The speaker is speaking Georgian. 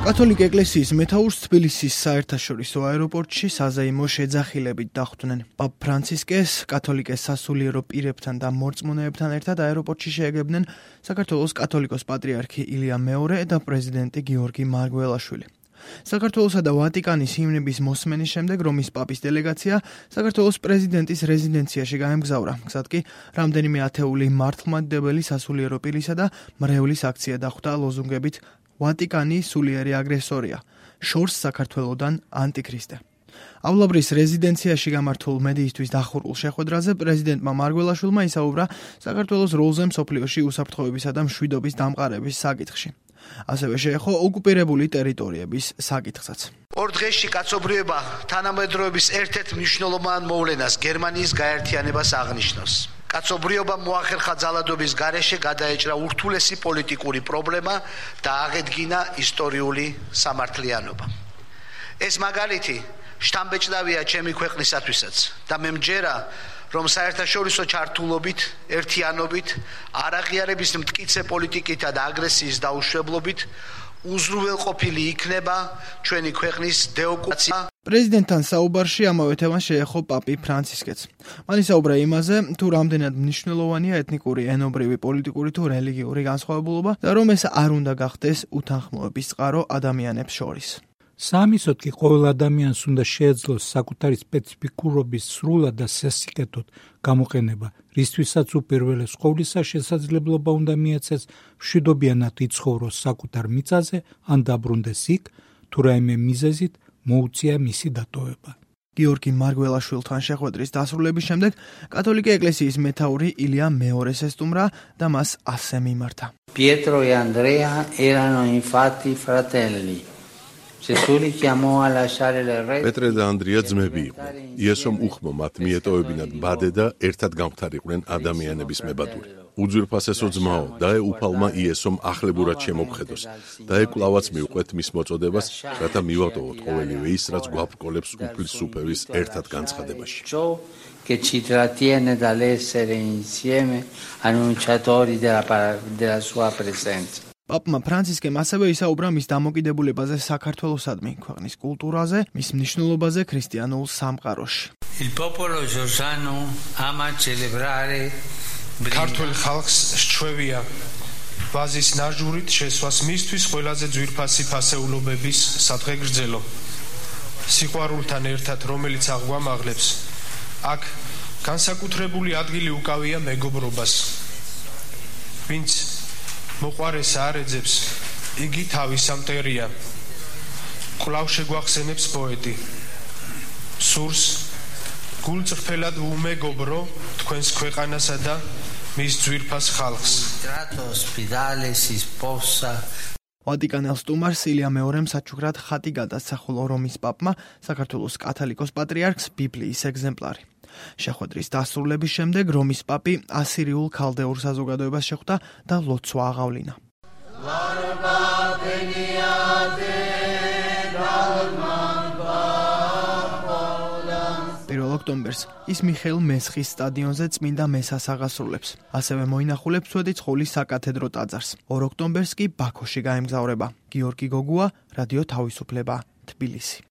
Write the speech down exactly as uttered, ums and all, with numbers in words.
კათოლიკ ეკლესიის მეთაურს თბილისის საერთაშორისო აეროპორტში საზეიმო შეძახილებით დახვდნენ. პაპ ფრანცისკეს კათოლიკეს სასულიერო პირებთან და მორწმუნეებთან ერთად აეროპორტში შეეგებნენ საქართველოს კათოლიკოს პატრიარქი ილია მეორე და პრეზიდენტი გიორგი მარგველაშვილი. საქართველოსა და ვატიკანის ჰიმნების მოსმენის შემდეგ რომის პაპის დელეგაცია საქართველოს პრეზიდენტის რეზიდენციაში გაემგზავრა. გზად კი რამდენიმე ათეული მართლმადიდებელი სასულიერო პირისა და მრევლის აქცია დახვდა ლოზუნგებით ვატიკანი სულიერი აგრესორია, შორს საქართველოდან ანტიქრისტე. ავლაბრის რეზიდენციაში გამართულ მედიისთვის დახურულ შეხვედრაზე პრეზიდენტმა მარგველაშვილმა ისაუბრა საქართველოს როლზე მსოფლიოში უსაფრთხოებისა და მშვიდობის დამყარების საკითხში. ასევე შეეხო ოკუპირებული ტერიტორიების საკითხსაც. ორ დღეში კაცობრიობა თანამედროვეობის ერთ-ერთ მნიშვნელოვან მოვლენას გერმანიის გაერთიანებას აღნიშნავს. კაცობრიობა მოახერხა ძალადობის გარეშე გადაეჭრა ურთულესი პოლიტიკური პრობლემა და აღედგინა ისტორიული სამართლიანობა. ეს მაგალითი შთამბეჭდავია ჩემი ქვეყნისათვისაც და მე მჯერა, რომ საერთაშორისო ჩართულობით, ერთიანობით, არაღიარების მტკიცე პოლიტიკითა და აგრესიის დაუშვებლობით უზრუნველყოფილი იქნება ჩვენი ქვეყნის დეოკუპაცია. პრეზიდენტთან საუბარში ამავე თემას შეეხო პაპი ფრანცისკეც. მან ისაუბრა იმაზე, თუ რამდენად მნიშვნელოვანია ეთნიკური, ენობრივი, პოლიტიკური თუ რელიგიური განსხვავებულობა და რომ ეს არ უნდა გახდეს უთანხმოების წყარო ადამიანებს შორის. სამისოთ კი ყოველ ადამიანს უნდა შეეძლოს საკუთარი სპეციფიკურობის სრულად და სასიკეთოდ გამოყენება, რისთვისაც უპირველეს ყოვლისა შესაძლებლობა უნდა მიეცეს მშვიდობიანად იცხოვროს საკუთარ მიწაზე, ან დაბრუნდეს იქ, თუ რაიმე მიზეზით მოუწია მისი დატოვება. გიორგი მარგველაშვილთან შეხვედრის დასრულების შემდეგ კათოლიკე ეკლესიის მეთაური ილია მეორეს ესტუმრა და მას ასე მიმართა. Pietro e Andrea erano infatti fratelli. პეტრე და ანდრია ძმები იყვნენ. იესომ უხმო მათ მიეტოვებინათ ბადე და ერთად გამხდარიყვნენ ადამიანების მებადური. უძვირფასესო ძმაო, დაეუფალმა იესომ ახლებურად შემოგხედოს და ეკლავაც მივყვეთ მის მოწოდებას, რათა მივატოვოთ ყოველივე ის, რაც გვაბრკოლებს უფლის უფევის ერთად განცხადებაში. che ci trattiene dall'essere insieme annunciatori della, della sua presenza. პაპმა ფრანცისკემ ასევე ისაუბრა მის დამოკიდებულებაზე საქართველოსადმი, ქვეყნის კულტურაზე, მის მნიშვნელობაზე ქრისტიანულ სამყაროში. Il popolo giordano ama celebrare ქართული ხალხს სჩვევია ვაზის ნაჟურით შესვას მისთვის ყველაზე ძვირფასი ფასეულობების სადღე გრძელო. სიყვარულთან ერთად, რომელიც აღვამაღლებს, აქ განსაკუთრებული ადგილი უკავია მეგობრობას. ვინც მოყვარეს არეძებს, იგი თავისა მტერია. კვლავ შეგვახსენებს პოეტი. სურს გულწრფელად ვუმეგობრო თქვენს ქვეყანასა და მის ძვირფას ხალხს. ვატიკანელ სტუმარს ილია მეორემ საჩუქრად ხატი გადასახულო რომის პაპმა საქართველოს კათოლიკოს პატრიარქს ბიბლიის ეგზემპლარი. შეხვედრის დასრულების შემდეგ რომის პაპი ასირიულ ქალდეურ საზოგადოებას შეხვდა და ლოცვა აღავლინა. პირველ ოქტომბერს ის მიხეილ მესხის სტადიონზე წმინდა მესას აღასრულებს. ასევე მოინახულებს სვეტიცხოვლის საკათედრო ტაძარს. ორ ოქტომბერს კი ბაქოში გაემგზავრება. გიორგი გოგუა, რადიო თავისუფლება, თბილისი.